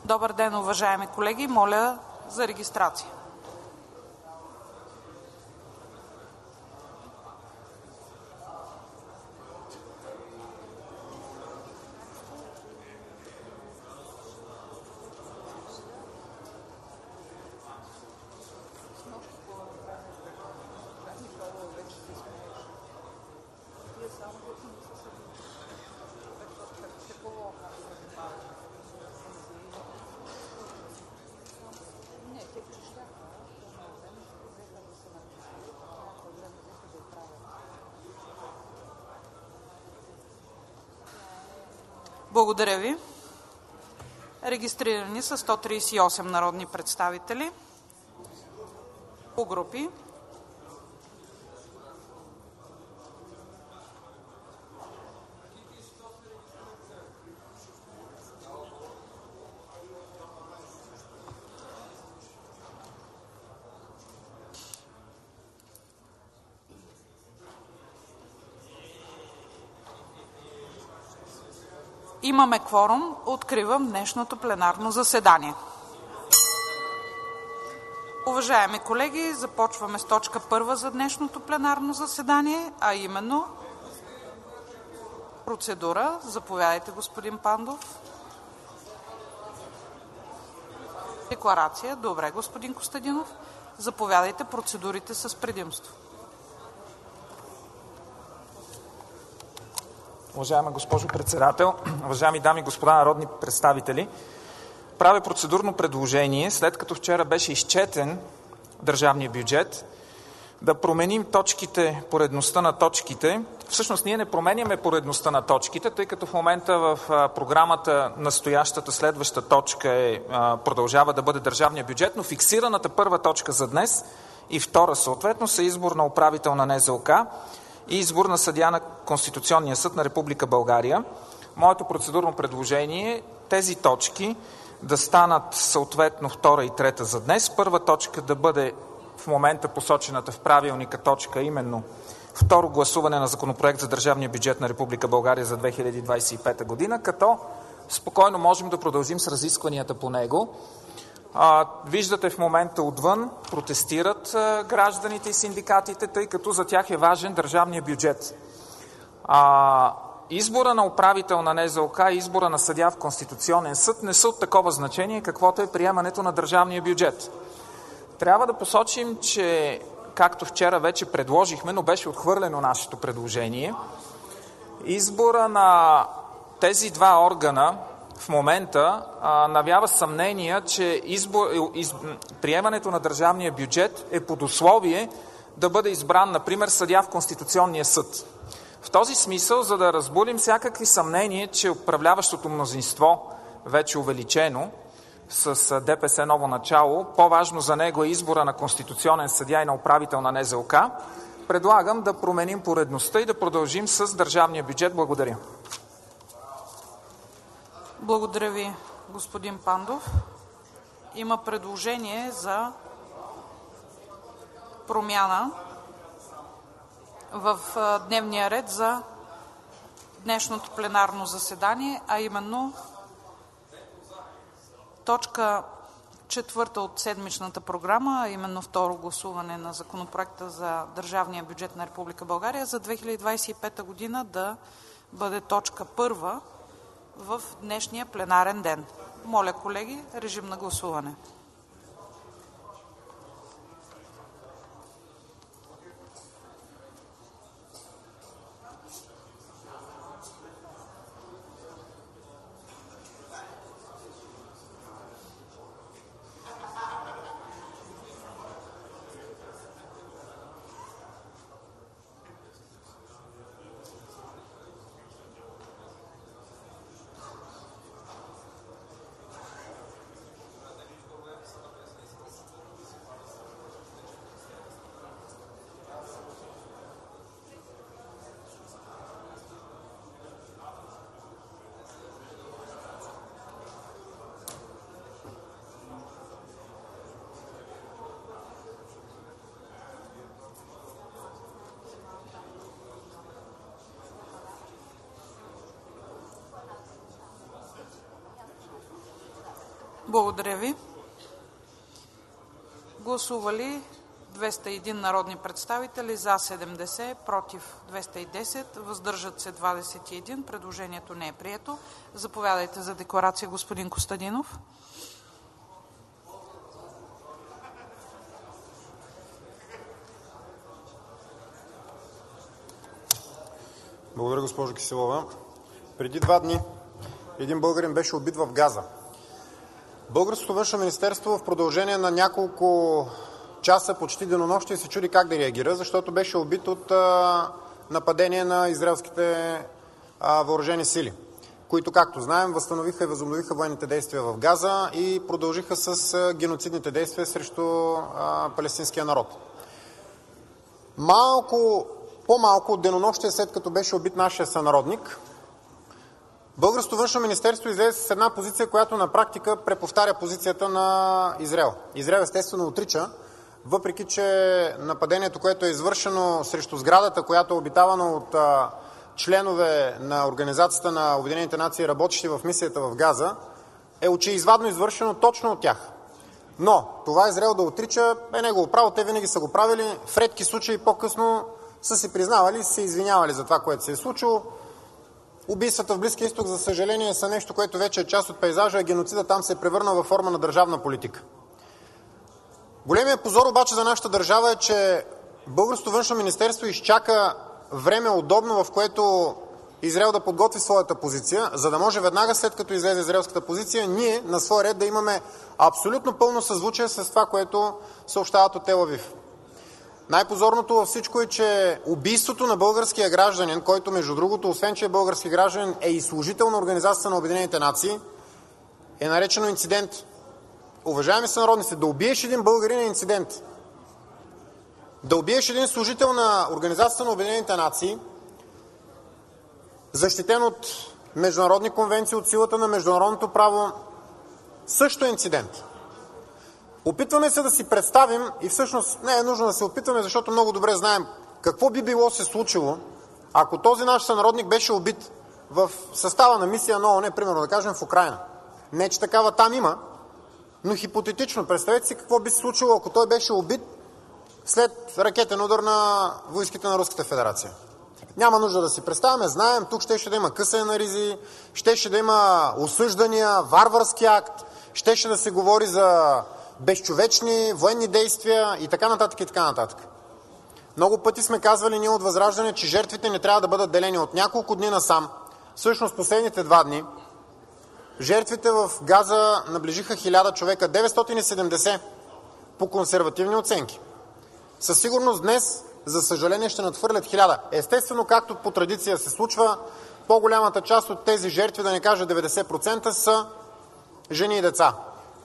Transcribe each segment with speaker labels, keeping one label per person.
Speaker 1: Добър ден, уважаеми колеги. Моля за регистрация. Благодаря ви. Регистрирани са 138 народни представители по групи. Имаме кворум. Откривам днешното пленарно заседание. Уважаеми колеги, започваме с точка първа за днешното пленарно заседание, а именно процедура. Заповядайте, господин Пандов. Декларация. Добре, господин Костадинов. Заповядайте, процедурите с предимство.
Speaker 2: Уважаема госпожо Председател, уважаеми дами и господа народни представители! Правя процедурно предложение, след като вчера беше изчетен държавния бюджет, да променим точките, поредността на точките. Всъщност ние не променяме поредността на точките, тъй като в момента в програмата настоящата следваща точка продължава да бъде държавния бюджет, но фиксираната първа точка за днес и втора съответно са избор на управител на НЗОК и избор на съдия на Конституционния съд на Република България. Моето процедурно предложение е тези точки да станат съответно втора и трета за днес. Първа точка да бъде в момента посочената в правилника точка, именно второ гласуване на законопроект за държавния бюджет на Република България за 2025 година, като спокойно можем да продължим с разискванията по него. Виждате в момента отвън протестират гражданите и синдикатите, тъй като за тях е важен държавния бюджет. Избора на управител на НЗОК и избора на съдия в Конституционен съд не са от такова значение, каквото е приемането на държавния бюджет. Трябва да посочим, че както вчера вече предложихме, но беше отхвърлено нашето предложение, избора на тези два органа в момента навява съмнения, че приемането на държавния бюджет е под условие да бъде избран, например, съдия в Конституционния съд. В този смисъл, за да разбудим всякакви съмнения, че управляващото мнозинство, вече увеличено с ДПС ново начало, по-важно за него е избора на конституционен съдия и на управител на НЗОК, предлагам да променим поредността и да продължим с държавния бюджет. Благодаря.
Speaker 1: Благодаря ви, господин Пандов. Има предложение за промяна в дневния ред за днешното пленарно заседание, а именно точка четвърта от седмичната програма, а именно второ гласуване на законопроекта за държавния бюджет на Република България за 2025 година да бъде точка първа в днешния пленарен ден. Моля, колеги, режим на гласуване. Благодаря ви. Гласували 201 народни представители, за 70, против 210, въздържат се 21. Предложението не е прието. Заповядайте за декларация, господин Костадинов.
Speaker 3: Благодаря, госпожо Киселова. Преди 2 дни един българин беше убит в Газа. Българското външно министерство в продължение на няколко часа, почти денонощие, се чуди как да реагира, защото беше убит от нападение на израелските въоръжени сили, които, както знаем, възстановиха и възобновиха военните действия в Газа и продължиха с геноцидните действия срещу палестинския народ. По-малко от денонощие след като беше убит нашия сънародник, Българското външно министерство излезе с една позиция, която на практика преповтаря позицията на Израел. Израел естествено отрича, въпреки че нападението, което е извършено срещу сградата, която е обитавана от членове на Организацията на Обединените нации, работещи в мисията в Газа, е очеизвадно извършено точно от тях. Но това Израел да отрича е негово право, те винаги са го правили, в редки случаи по-късно са си признавали и са се извинявали за това, което се е случило. Убийствата в Близкия изток, за съжаление, са нещо, което вече е част от пейзажа, а геноцидът там се е превърнал във форма на държавна политика. Големият позор обаче за нашата държава е, че Българското външно министерство изчака време удобно, в което Израел да подготви своята позиция, за да може веднага след като излезе израелската позиция, ние на свой ред да имаме абсолютно пълно съзвучие с това, което съобщават от Тел Авив. Най-позорното във всичко е, че убийството на българския гражданин, който между другото, освен че е български гражданин, е и служител на Организацията на Обединените нации, е наречено инцидент. Уважаеми сънародници, да убиеш един българин е инцидент. Да убиеш един служител на Организацията на Обединените нации, защитен от международни конвенции, от силата на международното право, също е инцидент. Опитваме се да си представим, и всъщност не е нужно да се опитваме, защото много добре знаем какво би било се случило, ако този наш сънародник беше убит в състава на мисия на ООН, примерно да кажем в Украйна. Не, че такава там има, но хипотетично представете си какво би се случило, ако той беше убит след ракетен удар на войските на Руската федерация. Няма нужда да си представяме, знаем, тук щеше да има късане на ризи, щеше да има осъждания, варварски акт, щеше да се говори за безчовечни военни действия и така нататък и така нататък. Много пъти сме казвали ние от ВЪЗРАЖДАНЕ, че жертвите не трябва да бъдат делени от няколко дни насам. Всъщност последните 2 дни жертвите в Газа наближиха 1000 човека, 970 по консервативни оценки. Със сигурност днес, за съжаление, ще надхвърлят 1000. Естествено, както по традиция се случва, по-голямата част от тези жертви, да не кажа 90%, са жени и деца.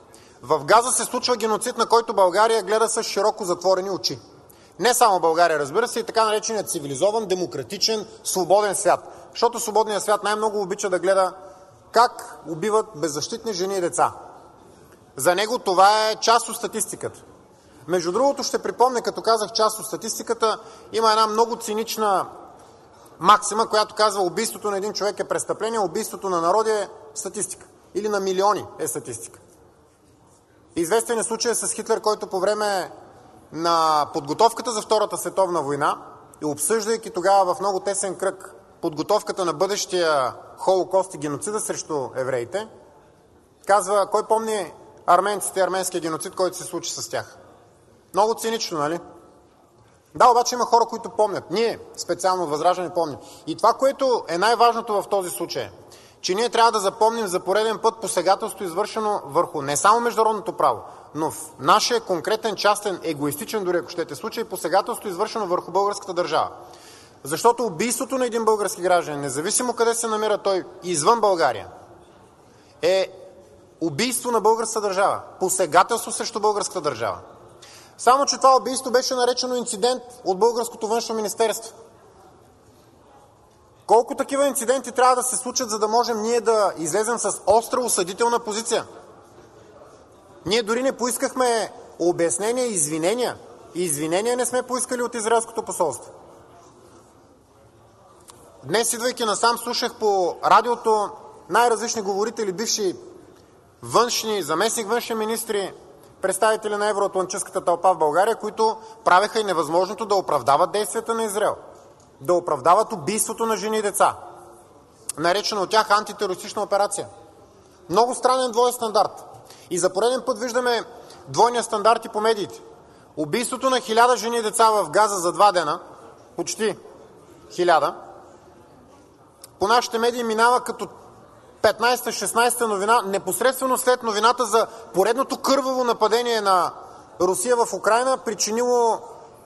Speaker 3: В Газа се случва геноцид, на който България гледа с широко затворени очи. Не само България, разбира се, и така нареченият цивилизован, демократичен, свободен свят. Защото свободният свят най-много обича да гледа как убиват беззащитни жени и деца. За него това е част от статистиката. Между другото, ще припомня, като казах част от статистиката, има една много цинична максима, която казва: убийството на един човек е престъпление, убийството на народи е статистика. Или на милиони е статистика. Известен е случай с Хитлер, който по време на подготовката за Втората световна война и обсъждайки тогава в много тесен кръг подготовката на бъдещия Холокост и геноцида срещу евреите, казва: кой помни арменците и арменския геноцид, който се случи с тях? Много цинично, нали? Да, обаче има хора, които помнят. Ние, специално от ВЪЗРАЖДАНЕ, помним. И това, което е най-важното в този случай, че ние трябва да запомним за пореден път посегателство, извършено върху не само международното право, но в нашия конкретен, частен, егоистичен дори, ако щете, случай, посегателство, извършено върху българската държава. Защото убийството на един български гражданин, независимо къде се намира той извън България, е убийство на българската държава, посегателство срещу българската държава. Само че това убийство беше наречено инцидент от българското външно министерство. Колко такива инциденти трябва да се случат, за да можем ние да излезем с остра осъдителна позиция? Ние дори не поискахме обяснения и извинения. И извинения не сме поискали от израелското посолство. Днес, идвайки насам, слушах по радиото най-различни говорители, бивши външни, заместник външни министри, представители на евроатлантическата тълпа в България, които правеха и невъзможното да оправдават действията на Израел, да оправдават убийството на жени и деца, наречено от тях антитерористична операция. Много странен двоен стандарт. И за пореден път виждаме двойния стандарт и по медиите. Убийството на 1000 жени и деца в Газа за 2 дена, почти 1000, по нашите медии минава като 15-16 новина, непосредствено след новината за поредното кърваво нападение на Русия в Украйна, причинило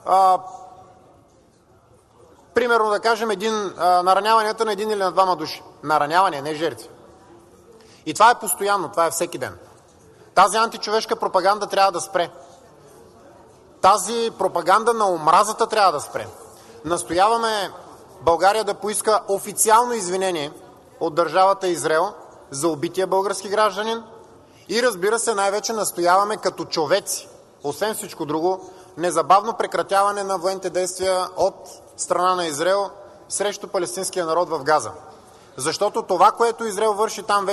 Speaker 3: примерно да кажем нараняванията на 1 или на 2 души. Наранявания, не жертви. И това е постоянно, това е всеки ден. Тази античовешка пропаганда трябва да спре. Тази пропаганда на омразата трябва да спре. Настояваме България да поиска официално извинение от държавата Израел за убития български гражданин и разбира се, най-вече настояваме като човеци, освен всичко друго, незабавно прекратяване на военните действия от страна на Израел срещу палестинския народ в Газа. Защото това, което Израел върши там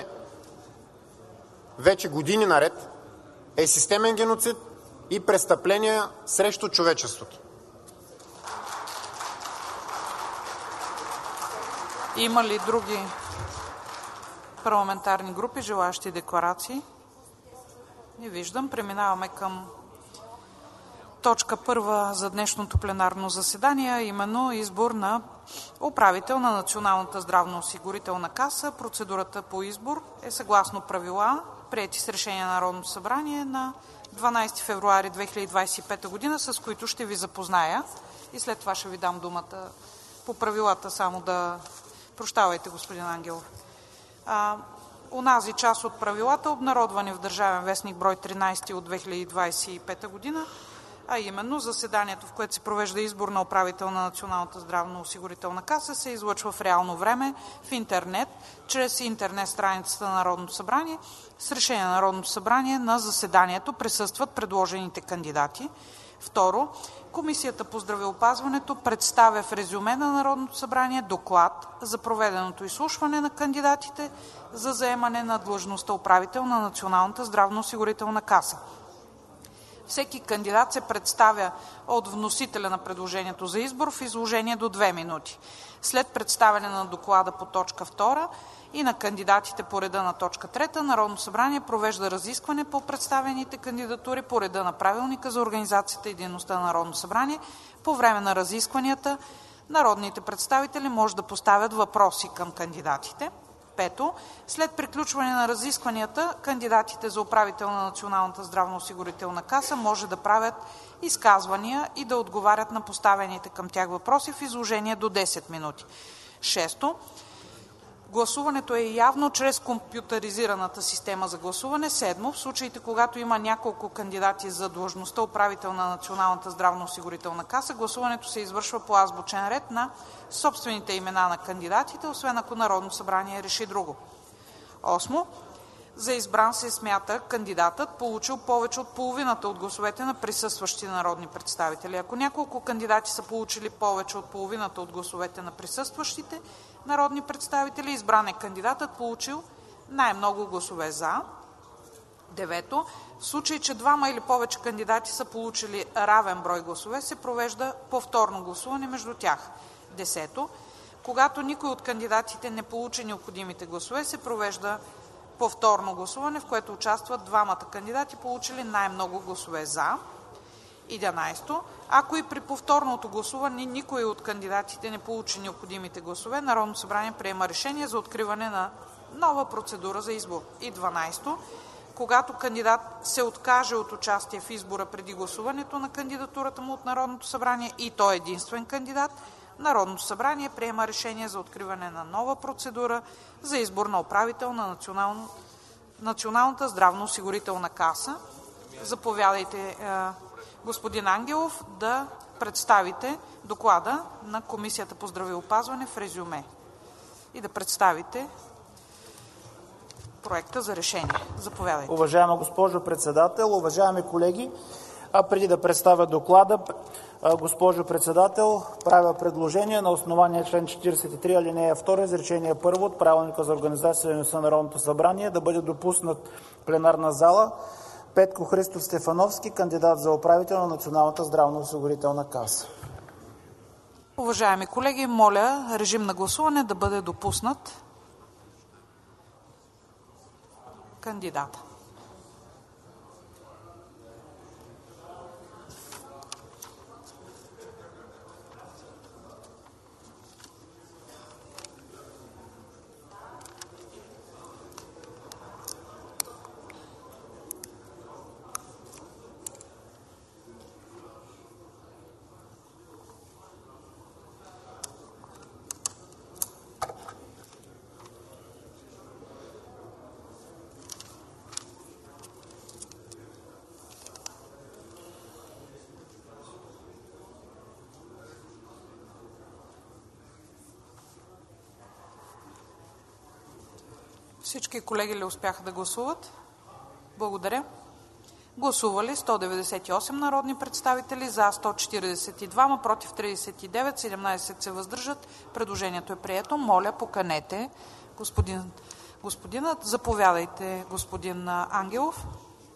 Speaker 3: вече години наред, е системен геноцид и престъпления срещу човечеството.
Speaker 1: Има ли други парламентарни групи, желаещи декларации? Не виждам. Преминаваме към точка първа за днешното пленарно заседание, а именно избор на управител на Националната здравноосигурителна каса. Процедурата по избор е съгласно правила, приети с решение на Народното събрание на 12 февруари 2025 година, с които ще ви запозная и след това ще ви дам думата по правилата, само да... Прощавайте, господин Ангелов. Онази част от правилата, обнародвани в Държавен вестник брой 13 от 2025 година, а именно заседанието, в което се провежда избор на управител на Националната здравноосигурителна каса, се излъчва в реално време в интернет, чрез интернет страницата на Народното събрание. С решение на Народното събрание на заседанието присъстват предложените кандидати. Второ, Комисията по здравеопазването представя в резюме на Народното събрание доклад за проведеното изслушване на кандидатите за заемане на длъжността управител на Националната здравноосигурителна каса. Всеки кандидат се представя от вносителя на предложението за избор в изложение до 2 минути. След представяне на доклада по точка 2 и на кандидатите по реда на точка 3, Народното събрание провежда разискване по представените кандидатури по реда на Правилника за организацията и дейността на Народното събрание. По време на разискванията народните представители може да поставят въпроси към кандидатите. Пето, след приключване на разискванията, кандидатите за управител на Националната здравноосигурителна каса може да правят изказвания и да отговарят на поставените към тях въпроси в изложение до 10 минути. Шесто, гласуването е явно чрез компютъризираната система за гласуване. Седмо, в случаите, когато има няколко кандидати за длъжността управител на Националната здравноосигурителна каса, гласуването се извършва по азбучен ред на собствените имена на кандидатите, освен ако Народното събрание реши друго. Осмо, за избран се смята кандидатът, получил повече от половината от гласовете на присъстващи народни представители. Ако няколко кандидати са получили повече от половината от гласовете на присъстващите народни представители, избран е кандидатът, получил най-много гласове за. Девето, в случай, че двама или повече кандидати са получили равен брой гласове, се провежда повторно гласуване между тях. Десето, когато никой от кандидатите не получи необходимите гласове, се провежда повторно гласуване, в което участват двамата кандидати, получили най-много гласове за. 11. Ако и при повторното гласуване никой от кандидатите не получи необходимите гласове, Народното събрание приема решение за откриване на нова процедура за избор. И 12. Когато кандидат се откаже от участие в избора преди гласуването на кандидатурата му от Народното събрание и той е единствен кандидат, Народното събрание приема решение за откриване на нова процедура за избор на управител на Националната здравноосигурителна каса. Заповядайте, господин Ангелов, да представите доклада на Комисията по здравеопазване в резюме и да представите проекта за решение. Заповядайте.
Speaker 4: Уважаема госпожо председател, уважаеми колеги, преди да представя доклада, Госпожо Председател, правя предложение на основание член 43, алинея 2, изречение 1 от Правилника за организация и дейността на Народното събрание да бъде допуснат в пленарна зала Петко Христов Стефановски, кандидат за управител на Националната здравноосигурителна каса.
Speaker 1: Уважаеми колеги, моля режим на гласуване да бъде допуснат кандидата. Всички колеги ли успяха да гласуват? Благодаря. Гласували 198 народни представители, за 142, против 39, 17 се въздържат. Предложението е прието. Моля, поканете господинът. Заповядайте, господин Ангелов.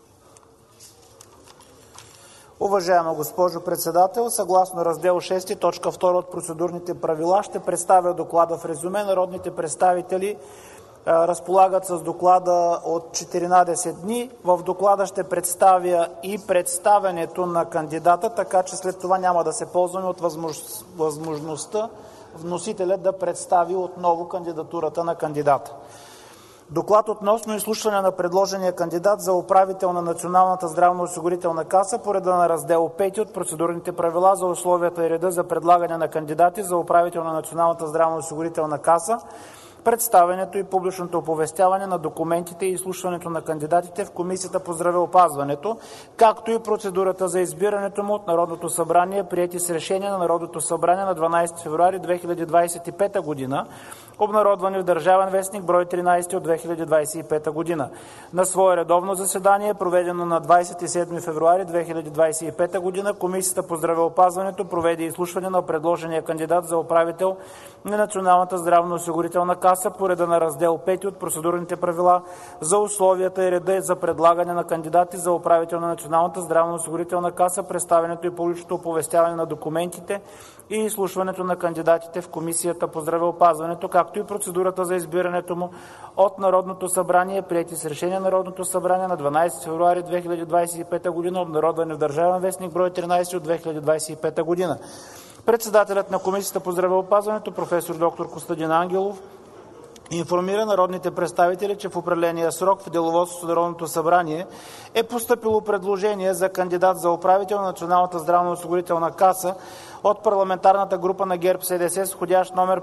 Speaker 4: Уважаема госпожо Председател, съгласно раздел 6, точка 2 от процедурните правила ще представя доклада в резюме. Народните представители разполагат с доклада от 14 дни. В доклада ще представя и представянето на кандидата, така че след това няма да се ползваме от възможността вносителя да представи отново кандидатурата на кандидата. Доклад относно изслушване на предложения кандидат за управител на Националната здравноосигурителна каса по реда на раздел 5 от процедурните правила за условията и реда за предлагане на кандидати за управител на Националната здравноосигурителна каса, представянето и публичното оповестяване на документите и изслушването на кандидатите в Комисията по здравеопазването, както и процедурата за избирането му от Народното събрание, приети с решение на Народното събрание на 12 февруари 2025 г., обнародвани в Държавен вестник брой 13 от 2025 г. На свое редовно заседание, проведено на 27 февруари 2025 г., Комисията по здравеопазването проведе изслушване на предложения кандидат за управител на Националната здравноосигурителна каса по реда на раздел 5 от процедурните правила за условията и реда за предлагане на кандидати за управител на Националната здравноосигурителна каса, представянето и публичното оповестяване на документите и изслушването на кандидатите в Комисията по здравеопазването, както и процедурата за избирането му от Народното събрание, приети с решение на Народното събрание на 12 февруари 2025 г., обнародвани в Държавен вестник брой 13 от 2025 г. Председателят на Комисията по здравеопазването професор доктор Костадин Ангелов информира народните представители, че в определения срок в Деловодството на Народното събрание е постъпило предложение за кандидат за управител на Националната здравноосигурителна каса от парламентарната група на ГЕРБ-СДС с входящ номер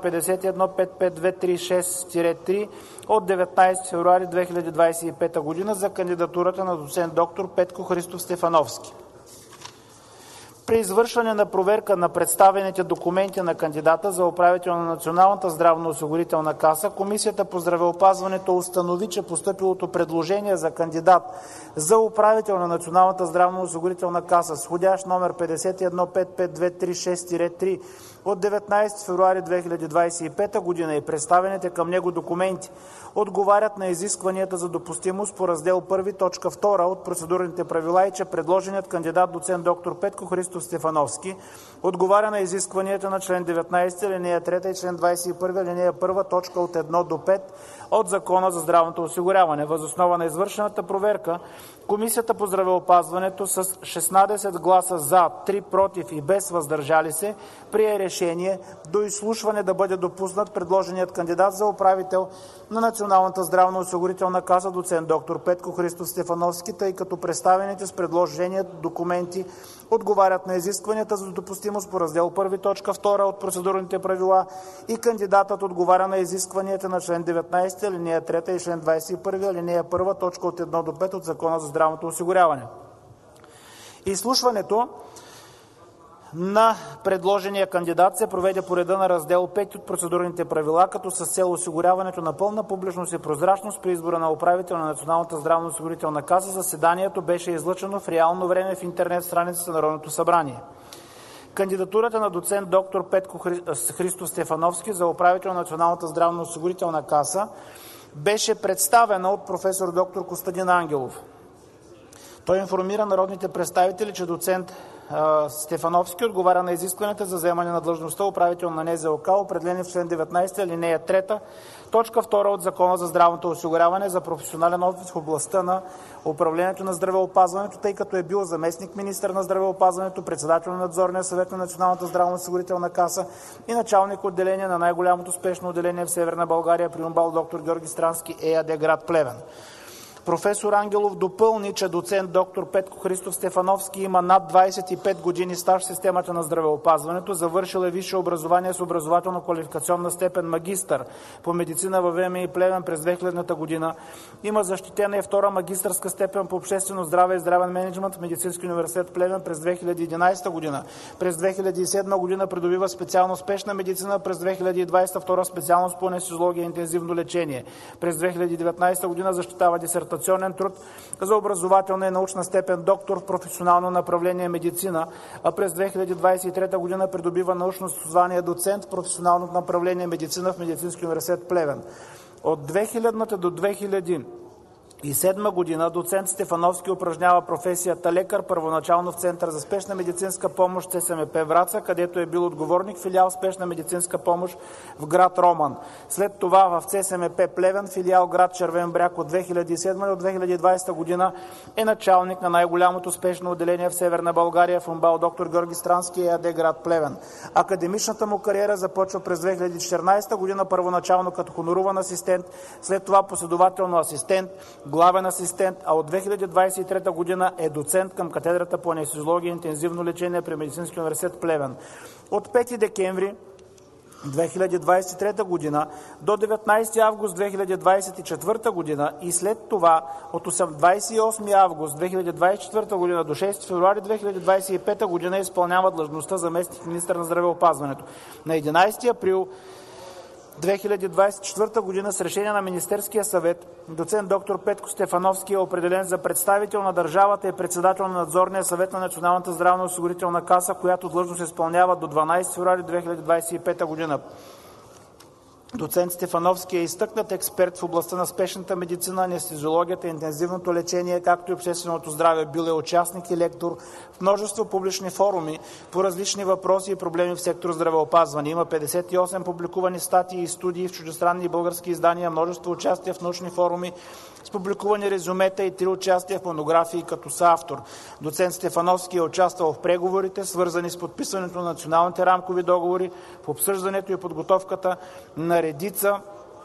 Speaker 4: 51-55236-3 от 19 февруари 2025 г. за кандидатурата на доцент доктор Петко Христов Стефановски. При извършване на проверка на представените документи на кандидата за управител на Националната здравноосигурителна каса, Комисията по здравеопазването установи, че постъпилото предложение за кандидат за управител на Националната здравноосигурителна каса с входящ номер 51-55236-3 от 19 февруари 2025 г. и представените към него документи отговарят на изискванията за допустимост по раздел 1, точка 2 от процедурните правила и че предложеният кандидат доцент доктор Петко Христов Стефановски отговаря на изискванията на член 19, алинея 3 и член 21, алинея 1, точка от 1 до 5 от Закона за здравното осигуряване. Въз основа на извършената проверка, Комисията по здравеопазването с 16 гласа за, 3 против и без въздържали се прие решение до изслушване да бъде допуснат предложеният кандидат за управител на Националната здравноосигурителна каса доцент доктор Петко Христов Стефановски, тъй като представените с предложения документи отговарят на изискванията за допустимост по раздел 1, точка 2 от процедурните правила и кандидатът отговаря на изискванията на член 19, алинея 3 и член 21, алинея 1, точка от 1 до 5 от Закона за здравното осигуряване. Изслушването на предложения кандидат се проведе по реда на раздел 5 от процедурните правила, като с цел осигуряването на пълна публичност и прозрачност при избора на управител на Националната здравноосигурителна каса, заседанието беше излъчено в реално време в интернет страницата на Народното събрание. Кандидатурата на доцент доктор Петко Христов Стефановски за управител на Националната здравноосигурителна каса беше представена от професор доктор Костадин Ангелов. Той информира народните представители, че доцент Стефановски отговаря на изискванията за заемане на длъжността управител на НЗОК, определени в член 19, алинея 3, точка 2 от Закона за здравното осигуряване за професионален опит в областта на управлението на здравеопазването, тъй като е бил заместник-министър на здравеопазването, председател на надзорния съвет на Националната здравноосигурителна каса и началник отделение на най-голямото спешно отделение в Северна България при УМБАЛ доктор Георги Странски ЕАД град Плевен. Професор Ангелов допълни, че доцент доктор Петко Христов Стефановски има над 25 години стаж в системата на здравеопазването, завършил е висше образование с образователно-квалификационна степен магистър по медицина във ВМИ Плевен през 2000 година, има защитена и втора магистърска степен по обществено здраве и здравен мениджмънт в Медицински университет Плевен през 2011 година. През 2007 година придобива специалност спешна медицина, през 2020 втора специалност по анестезиология и интензивно лечение. През 2019 година защитава дисертационен труд за образователна и научна степен доктор в професионално направление медицина, а през 2023 година придобива научно звание доцент в професионално направление медицина в Медицински университет Плевен. От 2000 до 2007 година доцент Стефановски упражнява професията лекар, първоначално в Център за спешна медицинска помощ ЦСМП Враца, където е бил отговорник филиал спешна медицинска помощ в град Роман. След това в ЦСМП Плевен, филиал град Червен бряг от 2007 до 2020 година е началник на най-голямото спешно отделение в Северна България в УМБАЛ доктор Георги Странски ЕАД град Плевен. Академичната му кариера започва през 2014 година първоначално като хоноруван асистент, след това последователно асистент, главен асистент, а от 2023 година е доцент към катедрата по анестезиология и интензивно лечение при Медицински университет Плевен. От 5 декември 2023 година до 19 август 2024 година и след това от 28 август 2024 година до 6 февруари 2025 година изпълнява длъжността заместник министър на здравеопазването. На 11 април 2024 година с решение на Министерския съвет доцент доктор Петко Стефановски е определен за представител на държавата и председател на надзорния съвет на Националната здравноосигурителна каса, която длъжност изпълнява до 12 февруари 2025 година. Доцент Стефановски е изтъкнат експерт в областта на спешната медицина, анестезиологията и интензивното лечение, както и общественото здраве. Бил е участник и лектор в множество публични форуми по различни въпроси и проблеми в сектор здравеопазване. Има 58 публикувани статии и студии в чуждестранни и български издания, множество участия в научни форуми с публикувани резюмета и 3 участия в монографии като съавтор. Доцент Стефановски е участвал в преговорите, свързани с подписването на националните рамкови договори, в обсъждането и подготовката на редица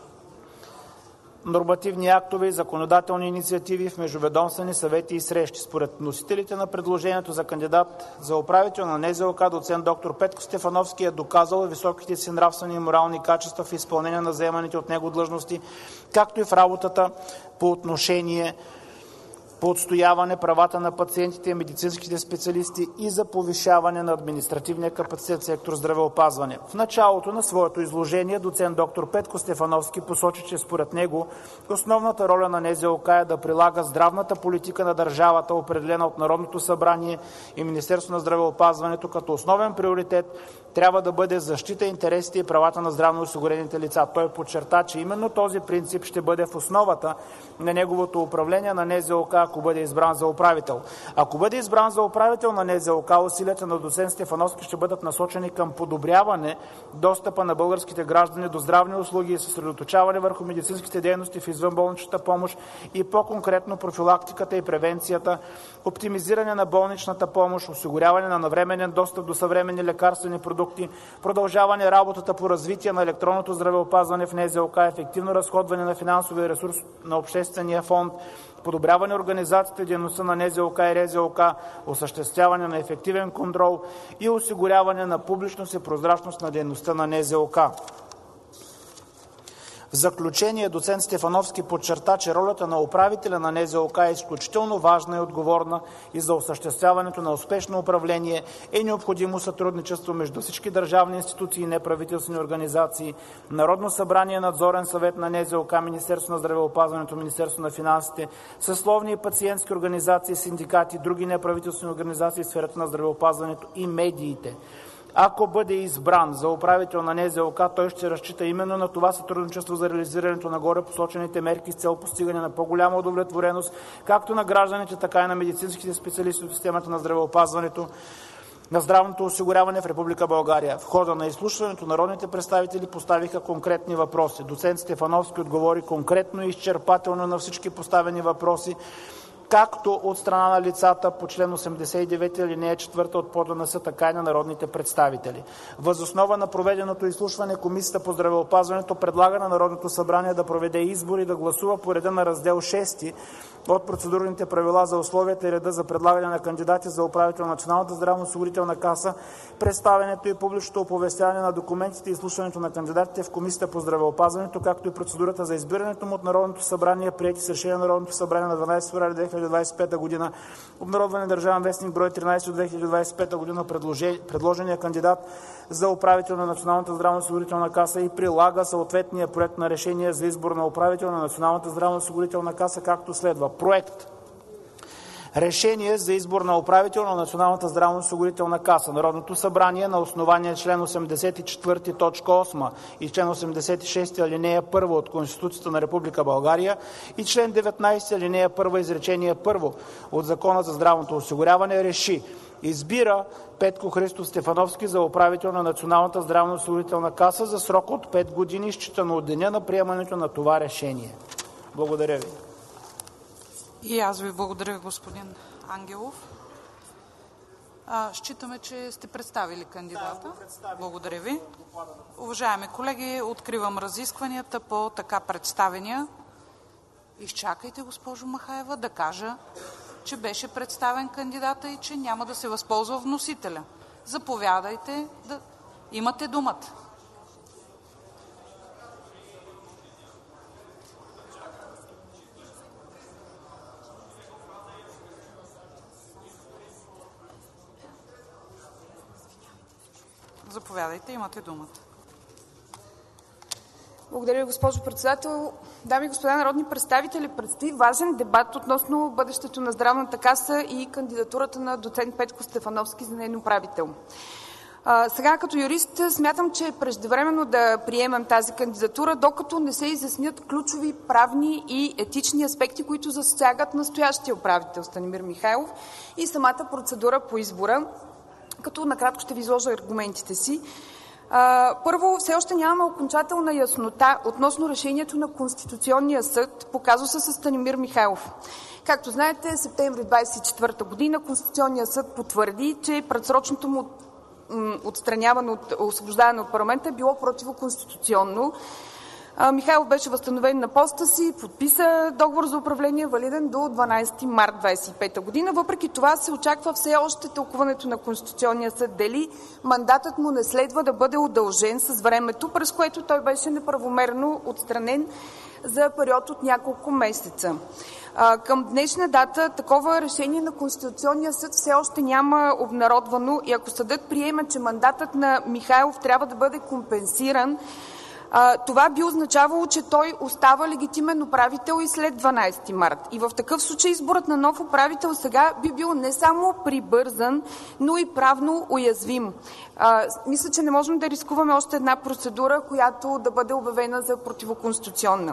Speaker 4: нормативни актове и законодателни инициативи в междуведомствени съвети и срещи. Според носителите на предложението за кандидат за управител на НЗОК, доцент доктор Петко Стефановски е доказал високите си нравствени и морални качества в изпълнение на заеманите от него длъжности, както и в работата по отношение по отстояване правата на пациентите и медицинските специалисти и за повишаване на административния капацитет в сектор здравеопазване. В началото на своето изложение доцент доктор Петко Стефановски посочи, че според него основната роля на НЗОК е да прилага здравната политика на държавата, определена от Народното събрание и Министерството на здравеопазването, като основен приоритет трябва да бъде защита интересите и правата на здравноосигурените лица. Той подчерта, че именно този принцип ще бъде в основата на неговото управление на НЗОК, ако бъде избран за управител. Ако бъде избран за управител на НЗОК, усилията на доцент Стефановски ще бъдат насочени към подобряване достъпа на българските граждани до здравни услуги и съсредоточаване върху медицинските дейности в извънболничната помощ и по-конкретно профилактиката и превенцията, оптимизиране на болничната помощ, осигуряване на навременен достъп до съвременни лекарствени продукти, продължаване работата по развитие на електронното здравеопазване в НЗОК, ефективно разходване на финансовия ресурс на обществения фонд, подобряване организацията и дейността на НЗОК и РЗОК, осъществяване на ефективен контрол и осигуряване на публичност и прозрачност на дейността на НЗОК. В заключение доцент Стефановски подчерта, че ролята на управителя на НЗОК е изключително важна и отговорна и за осъществяването на успешно управление е необходимо сътрудничество между всички държавни институции и неправителствени организации, Народно събрание, Надзорен съвет на НЗОК, Министерство на здравеопазването, Министерство на финансите, съсловни и пациентски организации, синдикати, други неправителствени организации в сферата на здравеопазването и медиите. Ако бъде избран за управител на НЗОК, той ще разчита именно на това сътрудничество за реализирането на горе посочените мерки с цел постигане на по-голяма удовлетвореност както на гражданите, така и на медицинските специалисти от системата на здравеопазването, на здравното осигуряване в Република България. В хода на изслушването народните представители поставиха конкретни въпроси. Доцент Стефановски отговори конкретно и изчерпателно на всички поставени въпроси, както от страна на лицата по член 89 алинея 4 от ПОДНС, така и на народните представители. Въз основа на проведеното изслушване Комисията по здравеопазването предлага на Народното събрание да проведе избори и да гласува по реда на раздел 6 от процедурните правила за условията и реда за предлагане на кандидати за управител на Националната здравноосигурителна каса, представянето и публичното оповестяване на документите и изслушването на кандидатите в Комисията по здравеопазването, както и процедурата за избирането му от Народното събрание, приети с решение на Народното събрание на 12 февруари 2025 г., обнародване Държавен вестник брой 13 от 2025 г. Предложения кандидат за управител на Националната здравноосигурителна каса и прилага съответния проект на решение за избор на управител на Националната здравноосигурителна каса, както следва. Проект. Решение за избор на управител на Националната здравноосигурителна каса. Народното събрание на основание член 84 т. 8 и член 86 алинея 1 от Конституцията на Република България и член 19 алинея 1 изречение 1 от Закона за здравното осигуряване реши: избира Петко Христов Стефановски за управител на Националната здравноосигурителна каса за срок от 5 години, считано от деня на приемането на това решение. Благодаря ви.
Speaker 1: И аз ви благодаря, господин Ангелов. Считаме, че сте представили кандидата. Благодаря ви. Уважаеми колеги, откривам разискванията по така представения. Изчакайте, госпожо Махаева, да кажа, че беше представен кандидата и че няма да се възползва вносителя. Заповядайте, имате думата. Заповядайте, имате думата.
Speaker 5: Благодаря ви, госпожо председател. Дами и господа народни представители, предстои важен дебат относно бъдещето на Здравната каса и кандидатурата на доцент Петко Стефановски за нейн управител. Сега като юрист смятам, че е преждевременно да приемам тази кандидатура, докато не се изяснят ключови правни и етични аспекти, които засягат настоящия управител Станимир Михайлов и самата процедура по избора, като накратко ще ви изложа аргументите си. Първо, все още нямаме окончателна яснота относно решението на Конституционния съд по казуса с Станимир Михайлов. Както знаете, септември 24 година Конституционният съд потвърди, че предсрочното му отстраняване от освобождаване от парламента е било противоконституционно. Михайлов беше възстановен на поста си, подписа договор за управление, валиден до 12 март 2025 година. Въпреки това се очаква все още тълкуването на Конституционния съд дали мандатът му не следва да бъде удължен с времето, през което той беше неправомерно отстранен за период от няколко месеца. Към днешна дата такова решение на Конституционния съд все още няма обнародвано и ако съдът приеме, че мандатът на Михайлов трябва да бъде компенсиран, това би означавало, че той остава легитимен управител и след 12 март. И в такъв случай изборът на нов управител сега би бил не само прибързан, но и правно уязвим. Мисля, че не можем да рискуваме още една процедура, която да бъде обявена за противоконституционна.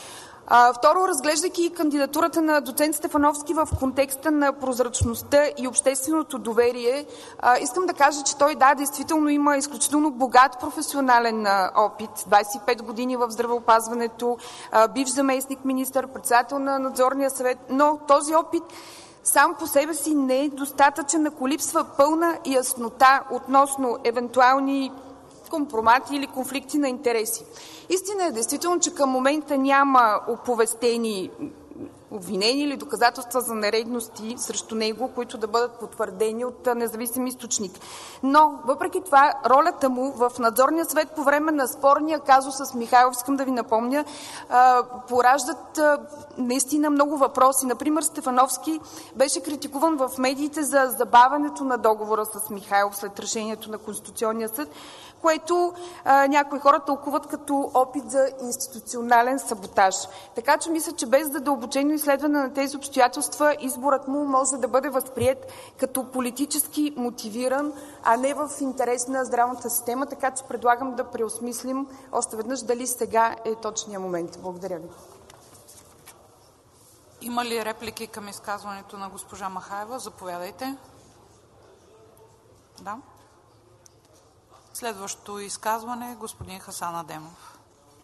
Speaker 5: Второ, разглеждайки кандидатурата на доцент Стефановски в контекста на прозрачността и общественото доверие, искам да кажа, че той действително има изключително богат професионален опит. 25 години в здравеопазването, бивш заместник министър, председател на надзорния съвет, но този опит сам по себе си не е достатъчен, ако липсва пълна яснота относно евентуални компромати или конфликти на интереси. Истина е действително, че към момента няма оповестени обвинения или доказателства за нередности срещу него, които да бъдат потвърдени от независим източник. Но, въпреки това, ролята му в надзорния съвет по време на спорния казус с Михайлов, искам да ви напомня, пораждат наистина много въпроси. Например, Стефановски беше критикуван в медиите за забавянето на договора с Михайлов след решението на Конституционния съд, което някои хора тълкуват като опит за институционален саботаж. Така че мисля, че без задълбочено изследване на тези обстоятелства, изборът му може да бъде възприет като политически мотивиран, а не в интерес на здравната система. Така че предлагам да преосмислим още веднъж дали сега е точният момент. Благодаря ви.
Speaker 1: Има ли реплики към изказването на госпожа Махаева? Заповядайте. Да. Следващото изказване – господин Хасан Адемов.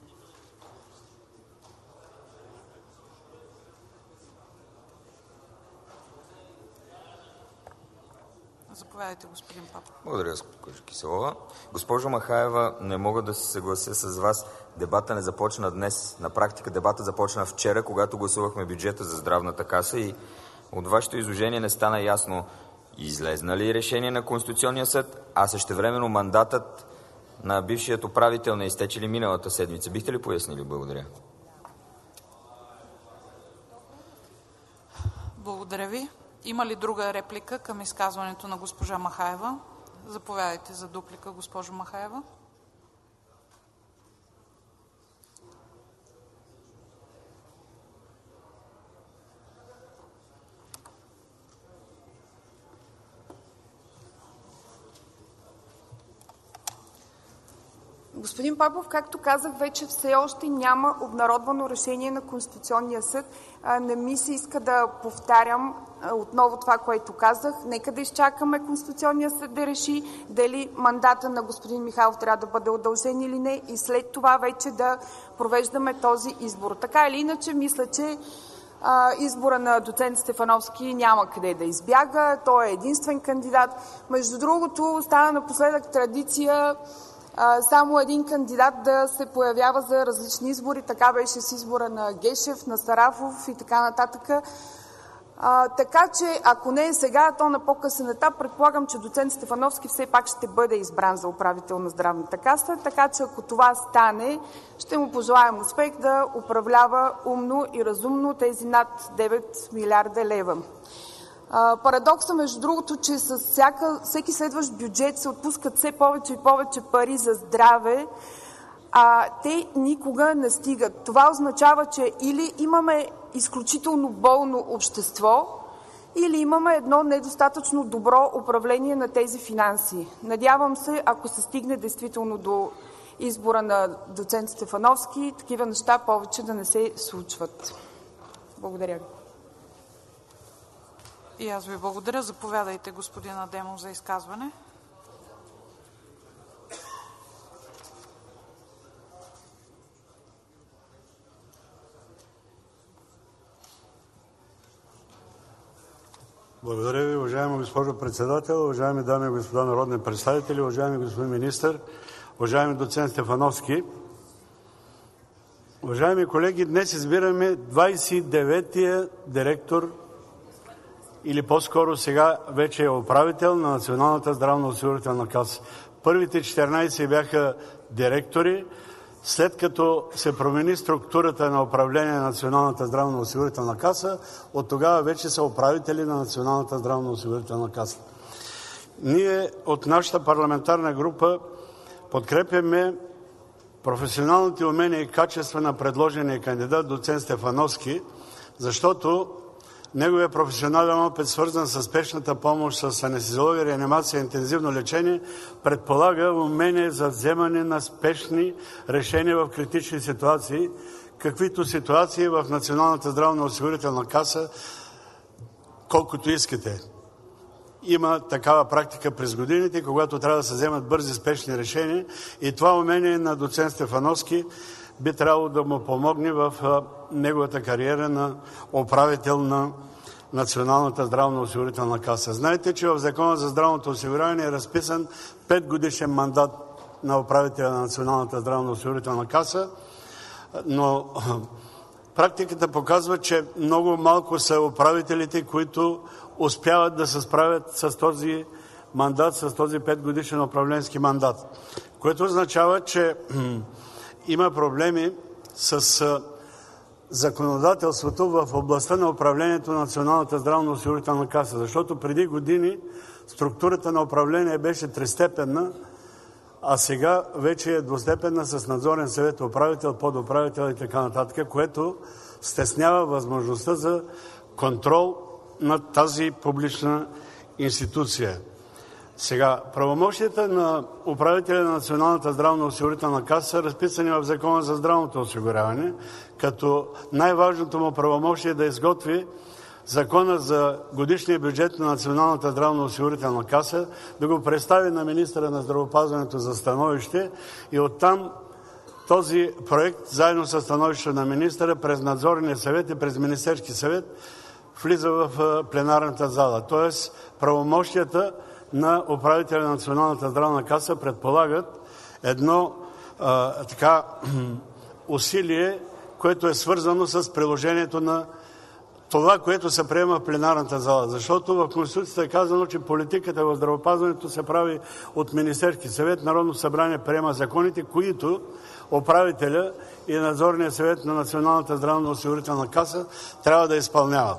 Speaker 1: Заповядайте, господин Папов.
Speaker 6: Благодаря, госпожо Киселова. Госпожо Махаева, не мога да се съглася с вас. Дебата не започна днес. На практика дебата започна вчера, когато гласувахме бюджета за здравната каса и от вашето изложение не стана ясно излезна ли решение на Конституционния съд, а същевременно мандатът на бившият управител не изтече ли миналата седмица. Бихте ли пояснили? Благодаря.
Speaker 1: Благодаря ви. Има ли друга реплика към изказването на госпожа Махаева? Заповядайте за дуплика, госпожо Махаева.
Speaker 5: Господин Папов, както казах вече, все още няма обнародвано решение на Конституционния съд. Не ми се иска да повтарям отново това, което казах. Нека да изчакаме Конституционния съд да реши дали мандата на господин Михайлов трябва да бъде удължен или не и след това вече да провеждаме този избор. Така или иначе, мисля, че избора на доцент Стефановски няма къде да избяга. Той е единствен кандидат. Между другото, стана напоследък традиция само един кандидат да се появява за различни избори. Така беше с избора на Гешев, на Сарафов и така нататък. Така че, ако не е сега, то на по-късен етап, предполагам, че доцент Стефановски все пак ще бъде избран за управител на здравната каса. Така че, ако това стане, ще му пожелаем успех да управлява умно и разумно тези над 9 милиарда лева. Парадоксът, между другото, че с всеки следващ бюджет се отпускат все повече и повече пари за здраве, те никога не стигат. Това означава, че или имаме изключително болно общество, или имаме едно недостатъчно добро управление на тези финанси. Надявам се, ако се стигне действително до избора на доцент Стефановски, такива неща повече да не се случват. Благодаря ви.
Speaker 1: И аз ви благодаря. Заповядайте, господин Адемов, за изказване.
Speaker 7: Благодаря ви, уважаема госпожо Председател, уважаеми дами и господа народни представители, уважаеми господин Министър, уважаеми доцент Стефановски. Уважаеми колеги, днес избираме 29-тия директор или по-скоро сега вече е управител на Националната здравноосигурителна каса. Първите 14 бяха директори. След като се промени структурата на управление на Националната здравноосигурителна каса, от тогава вече са управители на Националната здравноосигурителна каса. Ние от нашата парламентарна група подкрепяме професионалните умения и качества на предложения кандидат доцент Стефановски, защото неговият професионален опит, свързан с спешната помощ, с анестезиология, реанимация и интензивно лечение, предполага умение за вземане на спешни решения в критични ситуации, каквито ситуации в Националната здравноосигурителна каса, колкото искате. Има такава практика през годините, когато трябва да се вземат бързи спешни решения и това умение на доцент Стефановски би трябвало да му помогне в неговата кариера на управител на Националната здравноосигурителна каса. Знаете, че в Закона за здравното осигуряване е разписан 5-годишен мандат на управителя на Националната здравноосигурителна каса, но практиката показва, че много малко са управителите, които успяват да се справят с този мандат, с този 5-годишен управленски мандат, което означава, че има проблеми с законодателството в областта на управлението на Националната здравноосигурителна каса, защото преди години структурата на управление беше тристепенна, а сега вече е двустепенна с надзорен съвет, управител, подуправител и така нататък, което стеснява възможността за контрол над тази публична институция. Сега, правомощията на управителя на Националната здравноосигурителна каса са разписани в Закона за здравното осигуряване, като най-важното му правомощие е да изготви Закона за годишния бюджет на Националната здравноосигурителна каса, да го представи на министъра на здравеопазването за становище и оттам този проект, заедно с становището на министъра, през надзорния съвет и през Министерски съвет, влиза в пленарната зала. Тоест, правомощията на управителя на Националната здравна каса предполагат едно усилие, което е свързано с приложението на това, което се приема в пленарната зала. Защото в Конституцията е казано, че политиката в здравеопазването се прави от Министерски съвет, Народното събрание приема законите, които управителя и надзорния съвет на Националната здравноосигурителна каса трябва да изпълняват.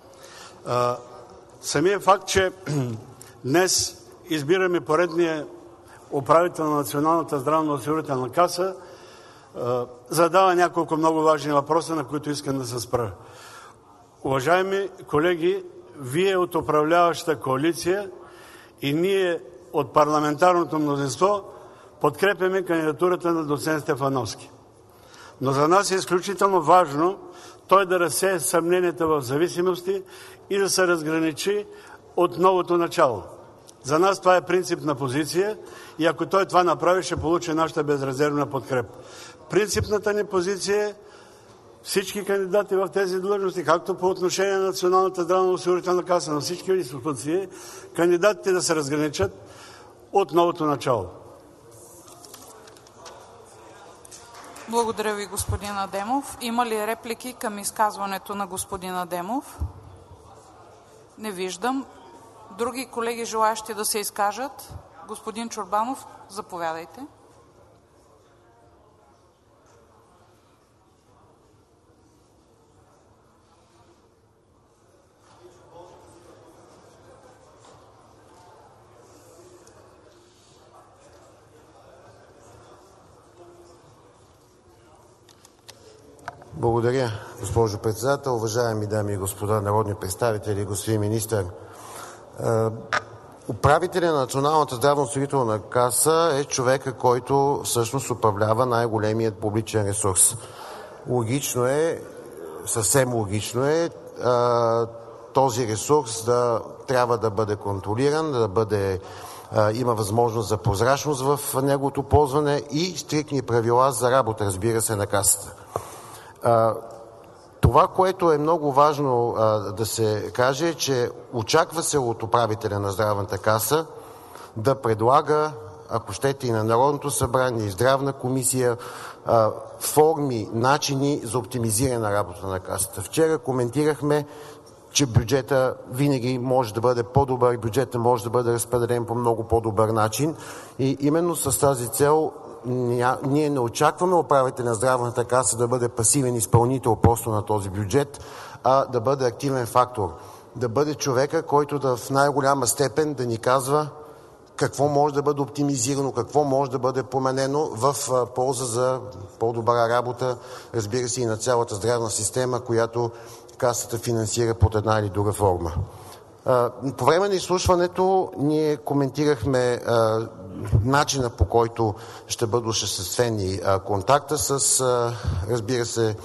Speaker 7: Самият факт, че днес избираме поредния управител на Националната здравноосигурителна каса, задава няколко много важни въпроса, на които искам да се спра. Уважаеми колеги, Вие от управляващата коалиция и ние от парламентарното мнозинство подкрепяме кандидатурата на доцент Стефановски. Но за нас е изключително важно той да разсее съмненията в зависимости и да се разграничи от новото начало. За нас това е принципна позиция и ако той това направи, ще получи нашата безрезервна подкрепа. Принципната ни позиция е всички кандидати в тези длъжности, както по отношение на Националната здравноосигурителна каса, на всички институции, кандидатите да се разграничат от новото начало.
Speaker 1: Благодаря ви, господин Адемов. Има ли реплики към изказването на господин Адемов? Не виждам. Други колеги, желаещи да се изкажат? Господин Чорбанов, заповядайте.
Speaker 8: Благодаря, госпожо председател. Уважаеми дами и господа народни представители, господин министър! Управителят на Националната здравноосигурителна каса е човека, който всъщност управлява най-големият публичен ресурс. Логично е, съвсем логично е този ресурс трябва да бъде контролиран, има възможност за прозрачност в неговото ползване и стриктни правила за работа, разбира се, на касата. Това, което е много важно да се каже, е, че очаква се от управителя на Здравната каса да предлага, ако щете, и на Народното събрание, и Здравна комисия, форми, начини за оптимизиране на работа на касата. Вчера коментирахме, че бюджета винаги може да бъде по-добър и бюджета може да бъде разпределен по много по-добър начин. И именно с тази цел ние не очакваме управителя на Здравната каса да бъде пасивен изпълнител просто на този бюджет, а да бъде активен фактор. Да бъде човека, който в най-голяма степен да ни казва какво може да бъде оптимизирано, какво може да бъде променено в полза за по-добра работа, разбира се, и на цялата здравна система, която касата финансира под една или друга форма. По време на изслушването ние коментирахме начина, по който ще бъдат осъществени контакта с, разбира се,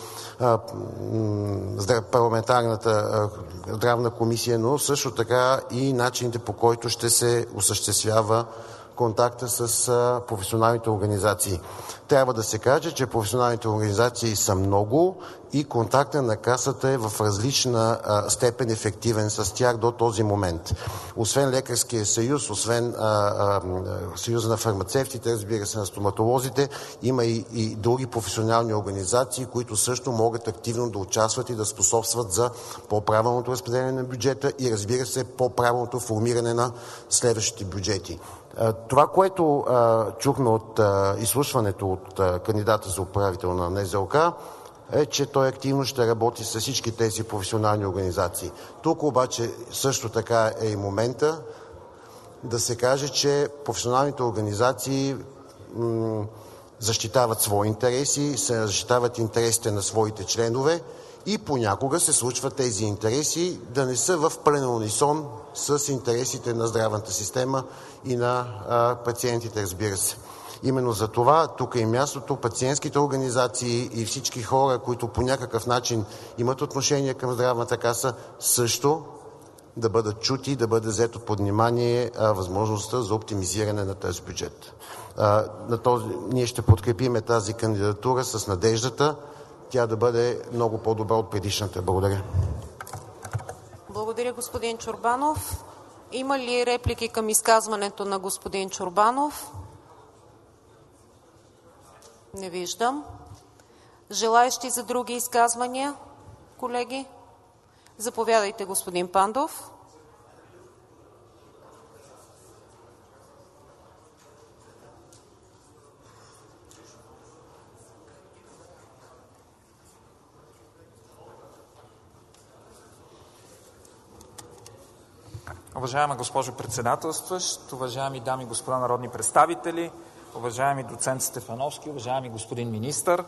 Speaker 8: парламентарната здравна комисия, но също така и начините, по който ще се осъществява контакта с професионалните организации. Трябва да се каже, че професионалните организации са много и контактът на Касата е в различна степен ефективен с тях до този момент. Освен Лекарския съюз, освен Съюза на фармацевтите, разбира се, на стоматолозите, има и други професионални организации, които също могат активно да участват и да способстват за по-правилното разпределение на бюджета и, разбира се, по-правилното формиране на следващите бюджети. Това, което чухме от изслушването от кандидата за управител на НЗОК, е, че той активно ще работи с всички тези професионални организации. Тук обаче също така е и момента да се каже, че професионалните организации защитават свои интереси, защитават интересите на своите членове и понякога се случва тези интереси да не са в пълен унисон с интересите на здравната система и на пациентите, разбира се. Именно за това тук е мястото пациентските организации и всички хора, които по някакъв начин имат отношение към Здравната каса, също да бъдат чути, да бъде взето под внимание възможността за оптимизиране на този бюджет. Ние ще подкрепим тази кандидатура с надеждата тя да бъде много по-добра от предишната. Благодаря.
Speaker 9: Благодаря, господин Чорбанов. Има ли реплики към изказването на господин Чорбанов? Не виждам. Желаещи за други изказвания, колеги? Заповядайте, господин Пандов.
Speaker 2: Уважаема госпожо председателстващ, уважаеми дами и господа народни представители, уважаеми доцент Стефановски, уважаеми господин министър!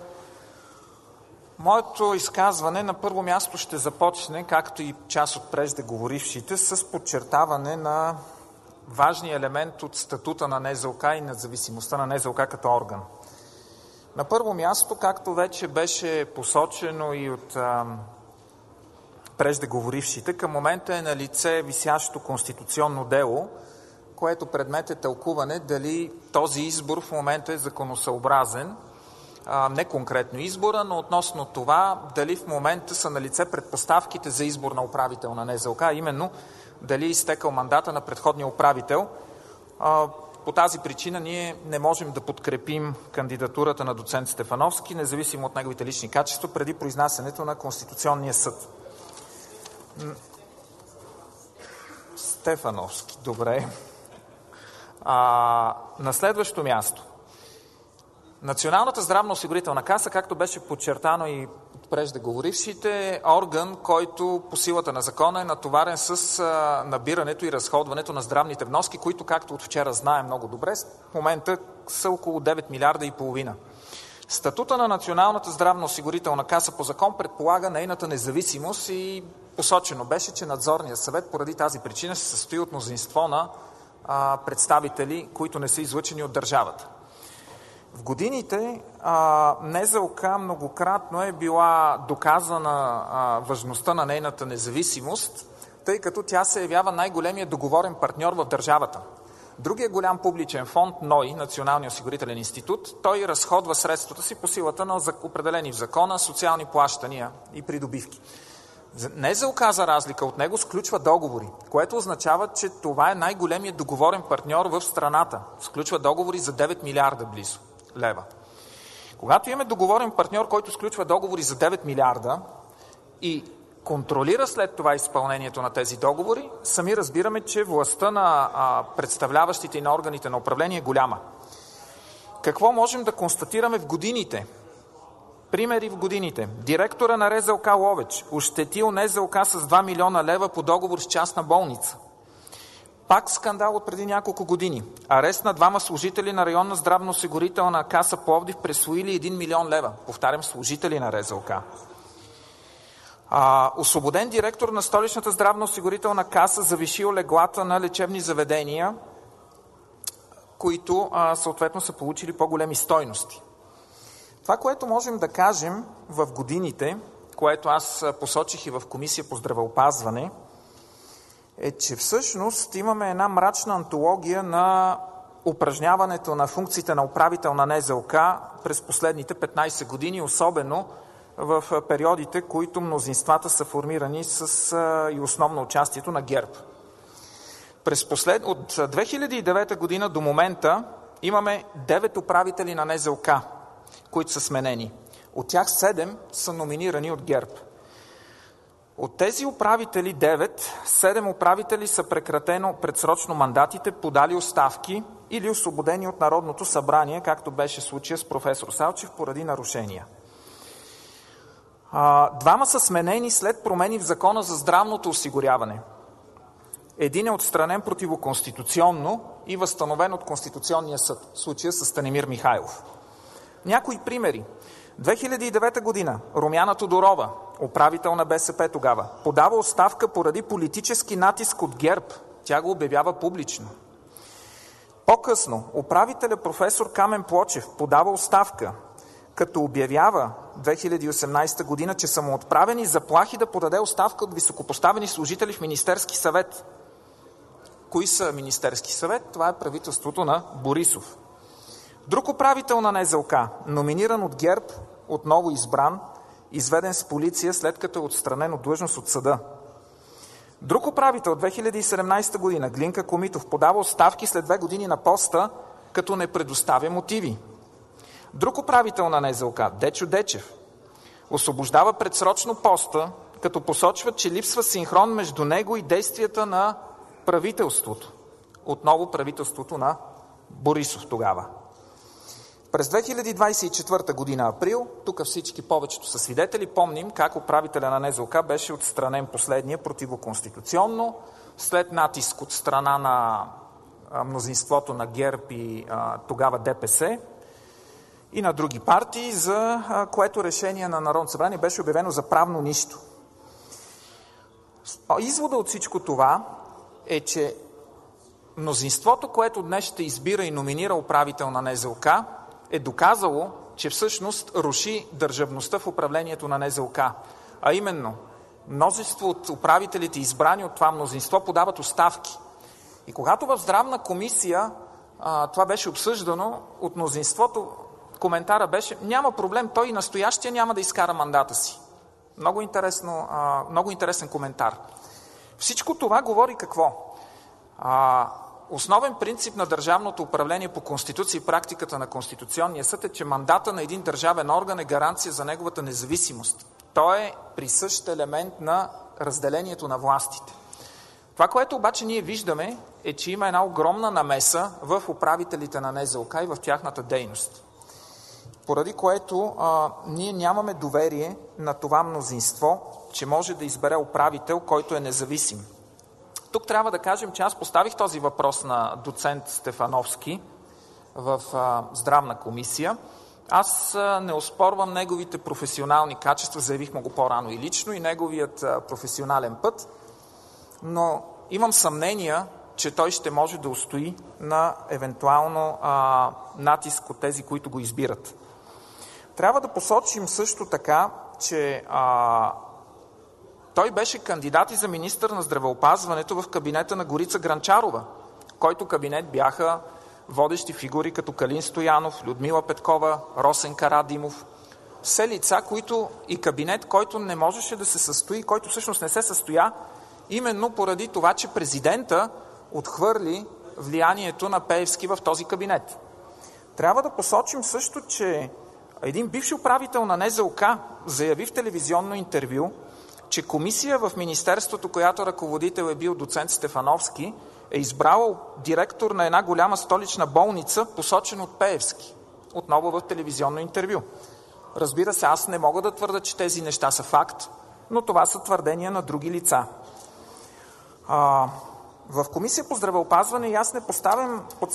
Speaker 2: Моето изказване на първо място ще започне, както и част от преждеговорившите, с подчертаване на важния елемент от статута на НЗОК и независимостта на НЗОК като орган. На първо място, както вече беше посочено и от преждеговорившите, към момента е налице висящо конституционно дело, което предмет е тълкуване дали този избор в момента е законосъобразен, не конкретно избора, но относно това дали в момента са налице предпоставките за избор на управител на НЗОК, именно дали е изтекал мандата на предходния управител. По тази причина ние не можем да подкрепим кандидатурата на доцент Стефановски, независимо от неговите лични качества, преди произнасянето на Конституционния съд. Стефановски, добре. На следващо място. Националната здравноосигурителна каса, както беше подчертано и от преждеговорившите, е орган, който по силата на закона е натоварен с набирането и разходването на здравните вноски, които, както от вчера знаем много добре, в момента са около 9 милиарда и половина. Статута на Националната здравноосигурителна каса по закон предполага нейната независимост и посочено беше, че надзорният съвет поради тази причина се състои от мнозинство на представители, които не са излъчени от държавата. В годините НЗОК многократно е била доказана важността на нейната независимост, тъй като тя се явява най-големият договорен партньор в държавата. Другия голям публичен фонд, НОИ, Националния осигурителен институт, той разходва средствата си по силата на определени в закона социални плащания и придобивки. НЗОК, за разлика от него, сключва договори, което означава, че това е най-големият договорен партньор в страната. Сключва договори за 9 милиарда близо лева. Когато имаме договорен партньор, който сключва договори за 9 милиарда и контролира след това изпълнението на тези договори, сами разбираме, че властта на представляващите и на органите на управление е голяма. Какво можем да констатираме в годините? Примери в годините. Директора на РЗОК Ловеч ощетил НЗОК с 2 милиона лева по договор с частна болница. Пак скандал от преди няколко години. Арест на 2 служители на районна здравноосигурителна каса Пловдив, присвоили 1 милион лева. Повтарям, служители на РЗОК. Освободен директор на Столичната здравноосигурителна каса, завишил леглата на лечебни заведения, които съответно са получили по-големи стойности. Това, което можем да кажем в годините, което аз посочих и в Комисия по здравеопазване, е, че всъщност имаме една мрачна антология на упражняването на функциите на управител на НЗОК през последните 15 години, особено в периодите, които мнозинствата са формирани с и основно участието на ГЕРБ. От 2009 година до момента имаме 9 управители на НЗОК, които са сменени. От тях 7 са номинирани от ГЕРБ. От тези управители 7 управители са прекратено предсрочно мандатите, подали оставки или освободени от Народното събрание, както беше случая с професор Салчев, поради нарушения. 2 са сменени след промени в Закона за здравното осигуряване. Един е отстранен противоконституционно и възстановен от Конституционния съд, в случая с Станимир Михайлов. Някои примери. 2009 година Румяна Тодорова, управител на БСП тогава, подава оставка поради политически натиск от ГЕРБ. Тя го обявява публично. По-късно управителя професор Камен Плочев подава оставка, като обявява 2018 година, че са му отправени заплахи да подаде оставка от високопоставени служители в Министерски съвет. Кои са Министерски съвет? Това е правителството на Борисов. Друг управител на НЗОК, номиниран от ГЕРБ, отново избран, изведен с полиция, след като е отстранен от длъжност от съда. Друг управител 2017 година, Глинка Комитов, подава оставки след 2 години на поста, като не предоставя мотиви. Друг управител на НЗОК, Дечо Дечев, освобождава предсрочно поста, като посочва, че липсва синхрон между него и действията на правителството. Отново правителството на Борисов тогава. През 2024 година април, тук всички повечето са свидетели, помним как управителя на НЗОК беше отстранен последния противоконституционно, след натиск от страна на мнозинството на ГЕРБ и тогава ДПС и на други партии, за което решение на Народното събрание беше обявено за правно нищо. Извода от всичко това е, че мнозинството, което днес ще избира и номинира управител на НЗОК, е доказало, че всъщност руши държавността в управлението на НЗОК. А именно, множество от управителите, избрани от това мнозинство, подават оставки. И когато в Здравна комисия това беше обсъждано от мнозинството, коментара беше: няма проблем, той и настоящия няма да изкара мандата си. Много интересен коментар. Всичко това говори какво? Основен принцип на държавното управление по Конституция и практиката на Конституционния съд е, че мандата на един държавен орган е гаранция за неговата независимост. Той е присъщ елемент на разделението на властите. Това, което обаче ние виждаме, е, че има една огромна намеса в управителите на НЗОК и в тяхната дейност. Поради което ние нямаме доверие на това мнозинство, че може да избере управител, който е независим. Тук трябва да кажем, че аз поставих този въпрос на доцент Стефановски в Здравна комисия. Аз не оспорвам неговите професионални качества, заявих му го по-рано и лично, и неговият професионален път, но имам съмнения, че той ще може да устои на евентуално натиск от тези, които го избират. Трябва да посочим също така, че той беше кандидат и за министър на здравеопазването в кабинета на Горица Грънчарова, в който кабинет бяха водещи фигури като Калин Стоянов, Людмила Петкова, Росен Карадимов. Все лица, които и кабинет, който не можеше да се състои, който всъщност не се състоя, именно поради това, че президента отхвърли влиянието на Пеевски в този кабинет. Трябва да посочим също, че един бивш управител на НЗОК заяви в телевизионно интервю, че комисия в Министерството, която ръководител е бил доцент Стефановски, е избрала директор на една голяма столична болница, посочен от Пеевски. Отново в телевизионно интервю. Разбира се, аз не мога да твърда, че тези неща са факт, но това са твърдения на други лица. В Комисия по здравеопазване и аз не поставям под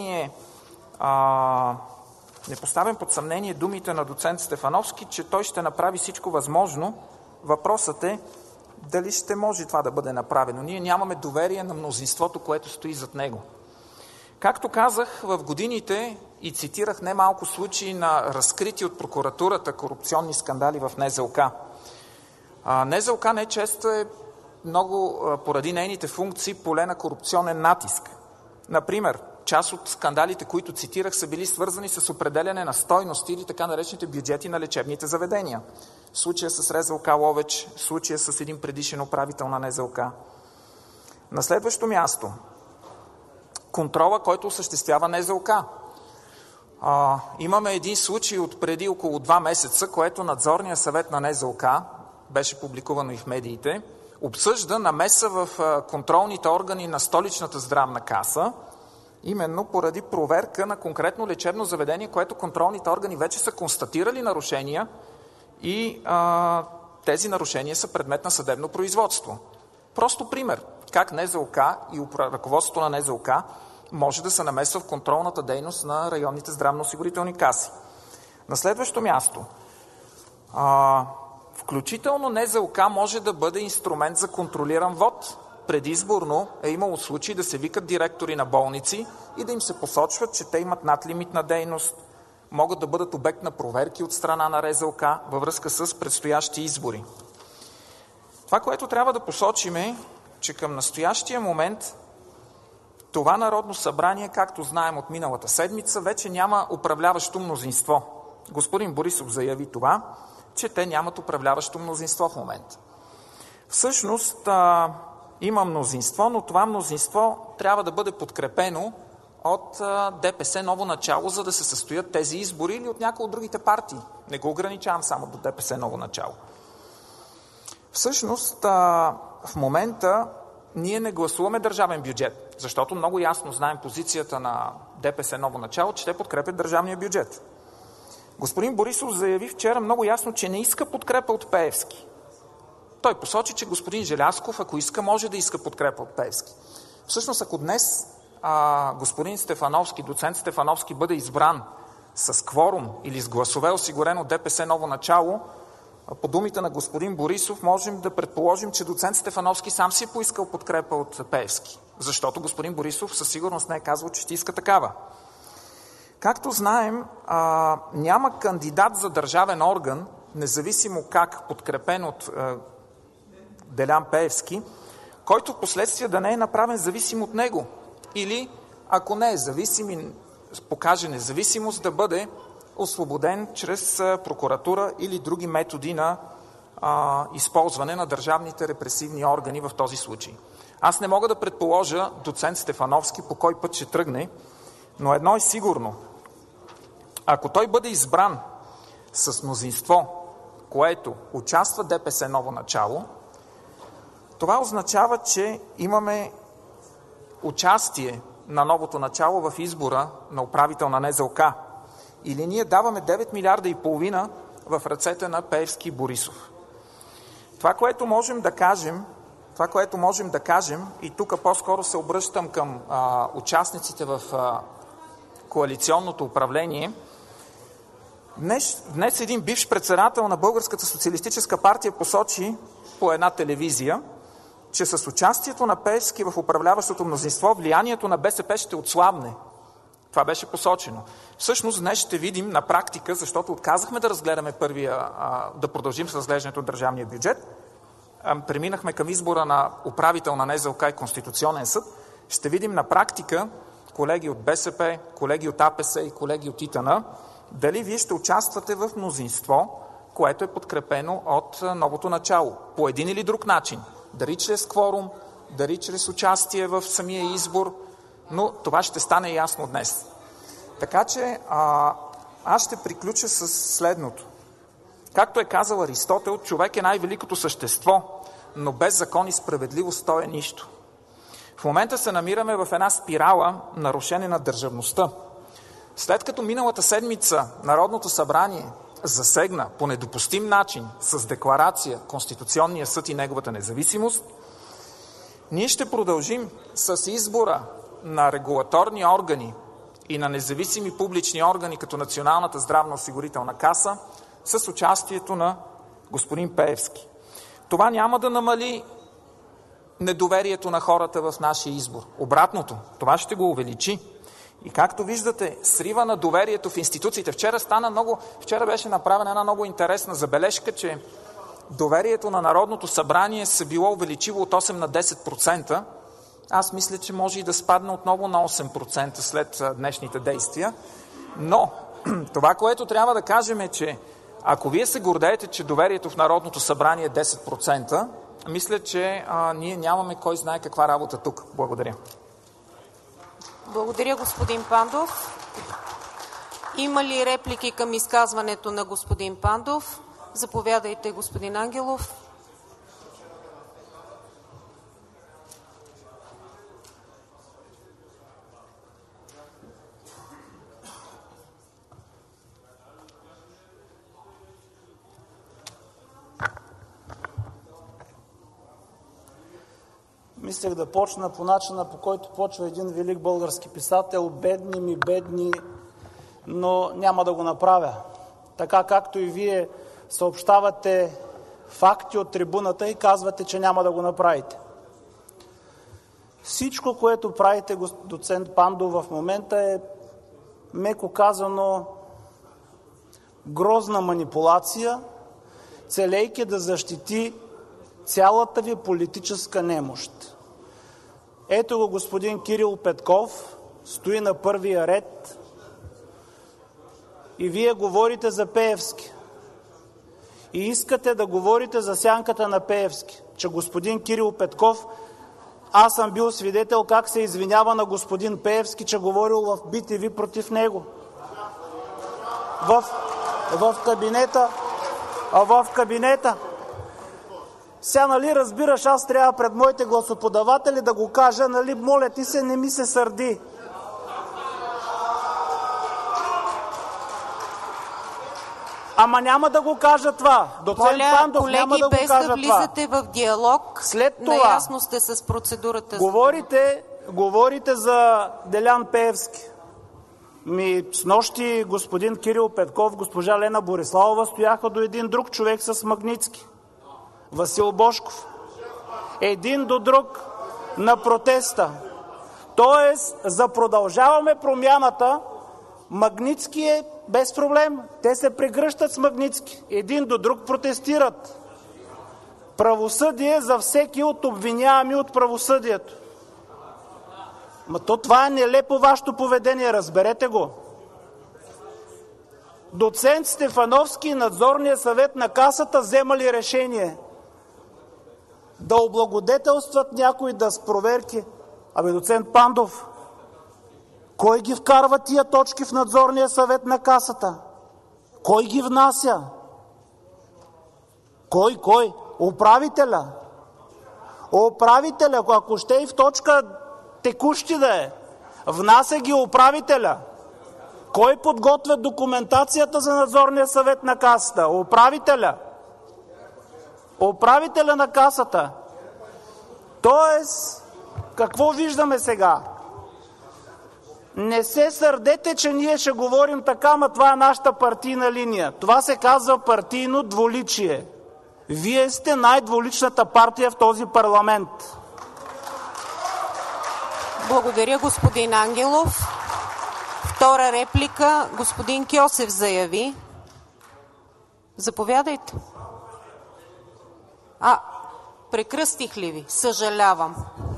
Speaker 2: съмнение думите на доцент Стефановски, че той ще направи всичко възможно. Въпросът е дали ще може това да бъде направено. Ние нямаме доверие на мнозинството, което стои зад него. Както казах, в годините и цитирах немалко случаи на разкрити от прокуратурата корупционни скандали в НЗОК. НЗОК най-често е много, поради нейните функции, поле на корупционен натиск. Например, част от скандалите, които цитирах, са били свързани с определяне на стойности или така наречените бюджети на лечебните заведения. Случая с РЗОК Ловеч, случая с един предишен управител на НЗОК. На следващо място, контрола, който осъществява НЗОК. Имаме един случай от преди около 2 месеца, което надзорният съвет на НЗОК, беше публикувано и в медиите, обсъжда намеса в контролните органи на Столичната здравна каса, именно поради проверка на конкретно лечебно заведение, което контролните органи вече са констатирали нарушения и тези нарушения са предмет на съдебно производство. Просто пример как НЗОК и ръководството на НЗОК може да се намесва в контролната дейност на районните здравноосигурителни каси. На следващо място, включително НЗОК може да бъде инструмент за контролиран вот. Предизборно е имало случаи да се викат директори на болници и да им се посочват, че те имат надлимитна дейност, могат да бъдат обект на проверки от страна на РЗОК във връзка с предстоящи избори. Това, което трябва да посочим е, че към настоящия момент това Народно събрание, както знаем от миналата седмица, вече няма управляващо мнозинство. Господин Борисов заяви това, че те нямат управляващо мнозинство в момента. Всъщност има мнозинство, но това мнозинство трябва да бъде подкрепено от ДПС Ново начало, за да се състоят тези избори, или от някои от другите партии. Не го ограничавам само до ДПС Ново начало. Всъщност в момента ние не гласуваме държавен бюджет, защото много ясно знаем позицията на ДПС Ново начало, че те подкрепят държавния бюджет. Господин Борисов заяви вчера много ясно, че не иска подкрепа от Пеевски. Той посочи, че господин Желязков, ако иска, може да иска подкрепа от Пеевски. Всъщност, ако днес господин Стефановски, доцент Стефановски бъде избран с кворум или с гласове осигурен от ДПС Ново начало, по думите на господин Борисов можем да предположим, че доцент Стефановски сам си е поискал подкрепа от Пеевски, защото господин Борисов със сигурност не е казал, че ще иска такава. Както знаем, няма кандидат за държавен орган, независимо как, подкрепен от Делян Пеевски, който в последствие да не е направен зависим от него. Или, ако не е зависим и покаже независимост, да бъде освободен чрез прокуратура или други методи на използване на държавните репресивни органи в този случай. Аз не мога да предположа доцент Стефановски по кой път ще тръгне, но едно е сигурно. Ако той бъде избран с мнозинство, което участва ДПС Ново начало, това означава, че имаме участие на новото начало в избора на управител на НЗОК. Или ние даваме 9 милиарда и половина в ръцете на Пеевски и Борисов. Това, което можем да кажем, и тук по-скоро се обръщам към участниците в коалиционното управление, днес един бивш председател на Българската социалистическа партия посочи по една телевизия, че с участието на Пеевски в управляващото мнозинство влиянието на БСП ще отслабне. Това беше посочено. Всъщност днес ще видим на практика, защото отказахме да разгледаме да продължим с разглеждането на държавния бюджет, преминахме към избора на управител на НЗОК и Конституционен съд, ще видим на практика, колеги от БСП, колеги от АПС и колеги от ИТН, дали вие ще участвате в мнозинство, което е подкрепено от новото начало. По един или друг начин. Дали чрез кворум, дали чрез участие в самия избор, но това ще стане ясно днес. Така че аз ще приключа с следното. Както е казал Аристотел, човек е най-великото същество, но без закон и справедливост той е нищо. В момента се намираме в една спирала нарушение на държавността. След като миналата седмица Народното събрание засегна по недопустим начин с декларация Конституционния съд и неговата независимост, ние ще продължим с избора на регулаторни органи и на независими публични органи като Националната здравноосигурителна каса с участието на господин Пеевски. Това няма да намали недоверието на хората в нашия избор. Обратното, това ще го увеличи. И както виждате, срива на доверието в институциите. Вчера беше направена една много интересна забележка, че доверието на Народното събрание се било увеличило от 8 на 10%. Аз мисля, че може и да спадне отново на 8% след днешните действия. Но това, което трябва да кажем е, че ако вие се гордеете, че доверието в Народното събрание е 10%, мисля, че ние нямаме кой знае каква работа тук. Благодаря.
Speaker 9: Благодаря, господин Пандов. Има ли реплики към изказването на господин Пандов? Заповядайте, господин Ангелов.
Speaker 4: Мислех да почна по начина, по който почва един велик български писател: бедни ми, бедни, но няма да го направя. Така както и вие съобщавате факти от трибуната и казвате, че няма да го направите. Всичко, което правите, доцент Пандов, в момента е, меко казано, грозна манипулация, целейки да защити цялата ви политическа немощ. Ето го господин Кирил Петков, стои на първия ред и вие говорите за Пеевски. И искате да говорите за сянката на Пеевски, че господин Кирил Петков, аз съм бил свидетел как се извинява на господин Пеевски, че говорил в BTV против него. В кабинета. Сега, нали, разбираш, аз трябва пред моите гласоподаватели да го кажа, нали, моля ти се, не ми се сърди. Ама няма да го кажа това. Доцент Пандов,
Speaker 9: колеги,
Speaker 4: няма да го кажа това.
Speaker 9: без да влизате в диалог,
Speaker 4: след това,
Speaker 9: наясно сте с процедурата.
Speaker 4: Говорите за Делян Пеевски. Снощи господин Кирил Петков, госпожа Лена Бориславова стояха до един друг човек с Магнитски. Васил Божков. Един до друг на протеста. Тоест, за Продължаваме Промяната, Магнитски е без проблем. Те се прегръщат с Магнитски. Един до друг протестират. Правосъдие за всеки от обвиняеми от правосъдието. Това е нелепо вашето поведение, разберете го. Доцент Стефановски и надзорния съвет на Касата вземали решение да облагодетелстват някой да с проверки. Доцент Пандов, кой ги вкарва тия точки в надзорния съвет на Касата? Кой ги внася? Кой? Управителя. Управителя, ако ще и в точка текущи да е. Внася ги управителя. Кой подготвя документацията за надзорния съвет на Касата? Управителя. Управителя на Касата. Тоест, какво виждаме сега? Не се сърдете, че ние ще говорим така, ама това е нашата партийна линия. Това се казва партийно двуличие. Вие сте най-двуличната партия в този парламент.
Speaker 9: Благодаря, господин Ангелов. Втора реплика, господин Кьосев заяви. Заповядайте. Прекръстих ли ви? Съжалявам.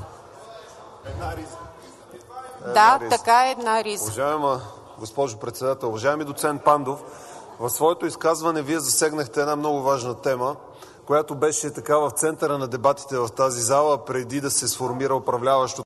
Speaker 9: Така е, една риза.
Speaker 10: Уважаема госпожо председател, уважаеми доцент Пандов, в своето изказване вие засегнахте една много важна тема, която беше така в центъра на дебатите в тази зала преди да се сформира управляващото